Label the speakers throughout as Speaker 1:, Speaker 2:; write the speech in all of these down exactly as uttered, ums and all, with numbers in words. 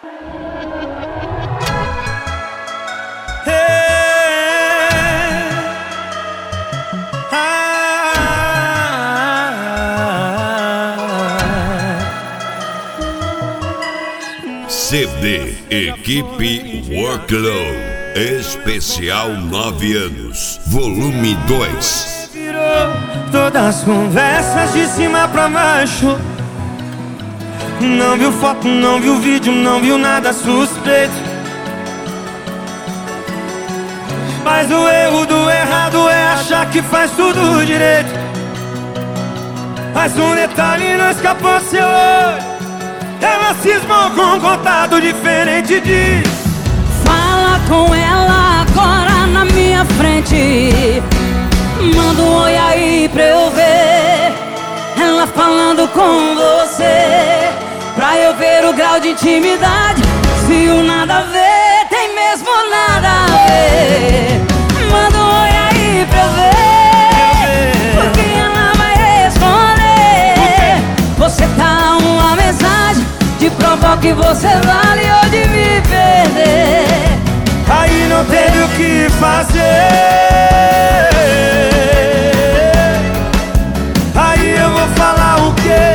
Speaker 1: C D Equipe Workload Especial nove anos, volume dois.
Speaker 2: Virou todas as conversas de cima pra baixo. Não viu foto, não viu vídeo, não viu nada suspeito. Mas o erro do errado é achar que faz tudo direito. Mas um detalhe não escapou do seu olho. Ela cismou com um contato diferente de...
Speaker 3: Fala com ela agora na minha frente. Manda um oi aí pra eu ver ela falando com você, pra eu ver o grau de intimidade. Se o nada a ver tem mesmo nada a ver. Manda um oi aí pra eu ver, porque ela vai responder. Você tá uma mensagem de provar que você vale ou de me perder.
Speaker 2: Aí não teve o que fazer. Aí eu vou falar o quê?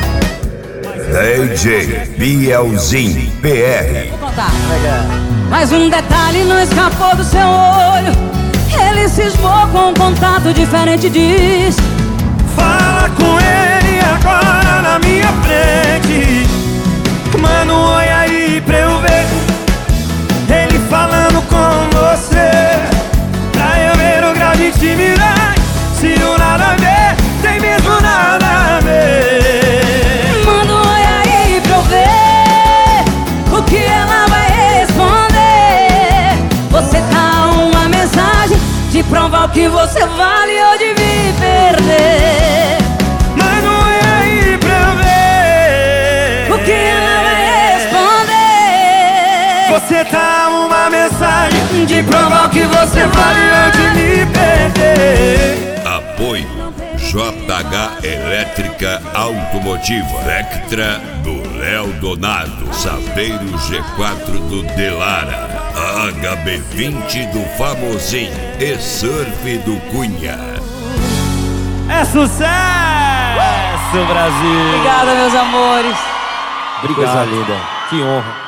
Speaker 1: D J Bielzinho P R.
Speaker 3: Vou contar. Mas um detalhe não escapou do seu olho. Ele cismou com um contato diferente, diz.
Speaker 2: Fala com ele agora na minha frente. Manda um oi aí pra eu ver ele falando com você, pra eu ver o grau de intimidade. Se o nada a ver tem mesmo nada a ver.
Speaker 3: Manda um oi aí pra eu ver o que ela vai responder. Você tá uma mensagem de provar o que você vale ou de me perder.
Speaker 2: Manda um oi aí pra eu ver
Speaker 3: o que ela vai responder.
Speaker 2: Você tá uma mensagem de provar o que você vale ou de me perder.
Speaker 1: Apoio J H Elétrica Automotiva, Vectra do Léo Donado, Saveiro G quatro do Delara, H B vinte do Famosinho e Surf do Cunha.
Speaker 2: É sucesso, Brasil!
Speaker 3: Obrigada, meus amores.
Speaker 2: Obrigado. Coisa linda, que honra.